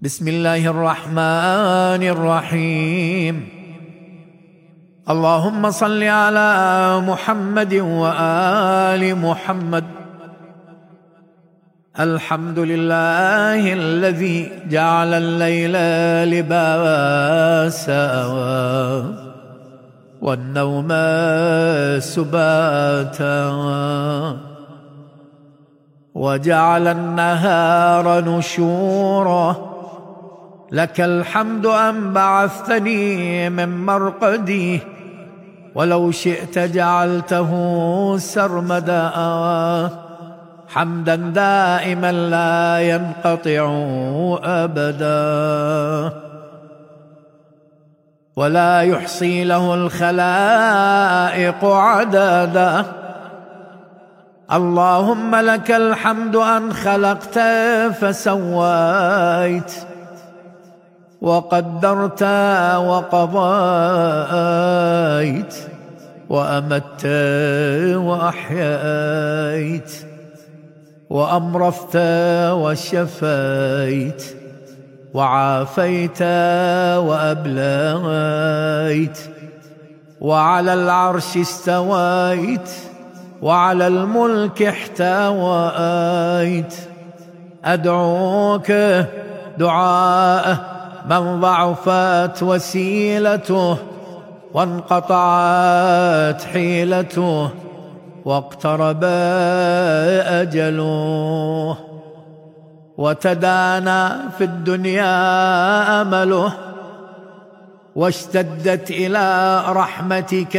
بسم الله الرحمن الرحيم. اللهم صل على محمد وآل محمد. الحمد لله الذي جعل الليل لباسا والنوم سباتا وجعل النهار نشورا. لك الحمد أن بعثتني من مرقدي، ولو شئت جعلته سرمدا، حمدا دائما لا ينقطع أبدا، ولا يحصي له الخلائق عددا. اللهم لك الحمد أن خلقت فسويت، وقدرت وقضيت، وأمت وأحييت، وأمرضت وشفيت، وعافيت وأبليت، وعلى العرش استويت، وعلى الملك احتويت. أدعوك دعاء من ضعفت وسيلته، وانقطعت حيلته، واقترب أجله، وتدانى في الدنيا أمله، واشتدت إلى رحمتك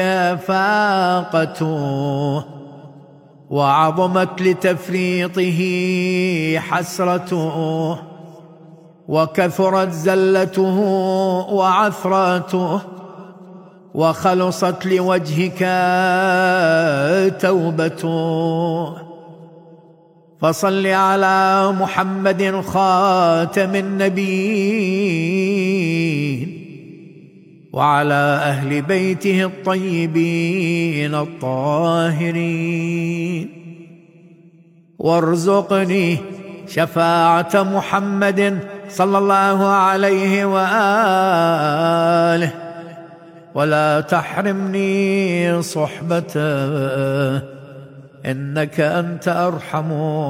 فاقته، وعظمت لتفريطه حسرته، وكثرت زلته وعثرته، وخلصت لوجهك توبته. فصل على محمد خاتم النبيين، وعلى أهل بيته الطيبين الطاهرين، وارزقني شفاعة محمد صلى الله عليه وآله، ولا تحرمني صحبته، إنك أنت أرحم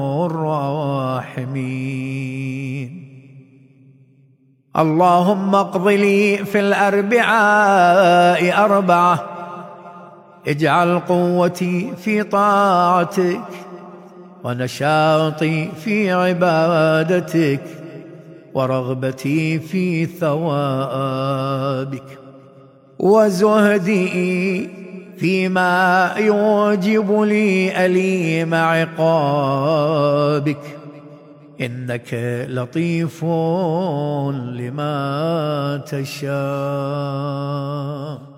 الراحمين. اللهم اقض لي في الأربعاء 4، اجعل قوتي في طاعتك، ونشاطي في عبادتك، ورغبتي في ثوابك، وزهدي فيما يوجب لي أليم عقابك، إنك لطيف لما تشاء.